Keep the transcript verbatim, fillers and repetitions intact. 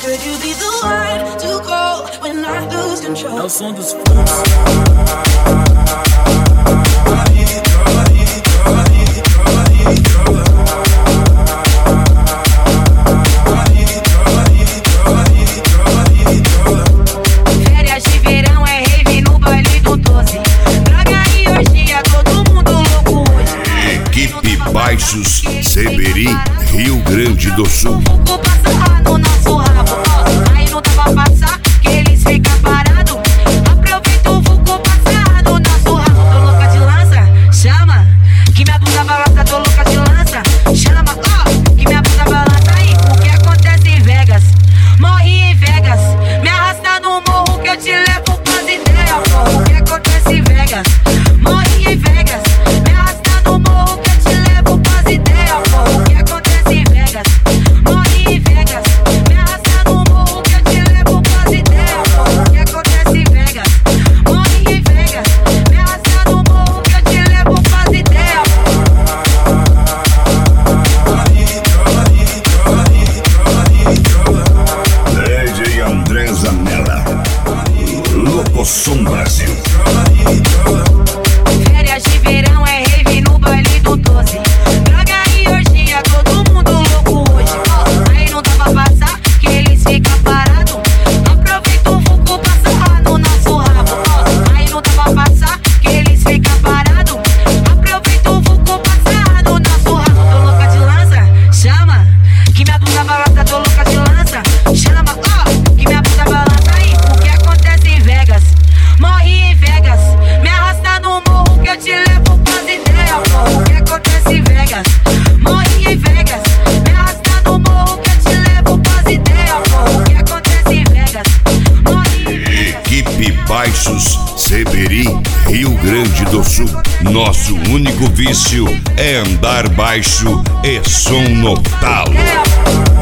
Could you be the one to go when I lose control? É o som dos Férias de verão é rave no baile do doze. Droga e orgia, todo mundo louco hoje. Equipe Baixos, Seberi, Rio Grande do Sul. O passa no nosso rabo, ó. Aí não dá pra passar, que eles ficam parados. Aproveita o vulco passar no nosso rabo. Tô louca de lança, chama. Que minha bunda balança, tô louca de lança. Chama, ó. Que minha bunda balança aí. O que acontece em Vegas? Morri em Vegas. Me arrasta no morro que eu te levo pras ideias, pô. O que acontece em Vegas? Morri em Vegas. Me arrasta no morro que eu te levo pras ideias, pô. O que acontece em Vegas? Morri em Vegas. Me arrasta no morro que eu te levo pras ideias, pô. O que acontece em Vegas? Morri em Vegas. Me arrasta no morro que eu te levo pras ideias, D J André Zanella, Locosom Brasil. Férias de verão é rave no baile do doze. Droga e orgia, todo mundo louco hoje. Ó, aí não dá pra passar, que eles ficam parados. Aproveita o vulco passar no nosso rabo. Ó, aí não dá pra passar, que eles ficam parados. Aproveita o vulco passar no nosso rabo. Tô louca de lança, chama. Que minha bunda balança, tô louca de lança. Chama, ó, que minha bunda balança aí. O que acontece em Vegas? Morri em Vegas. Me arrasta no morro que eu te levo pras ideias, pô. O que acontece em Vegas? Morri em Vegas. Me arrasta no morro que eu te levo pras ideias, pô. O que acontece em Vegas? Morri em Vegas. Equipe Baixos, Seberi, Rio Grande do Sul. Nosso único vício é andar baixo e som no talo.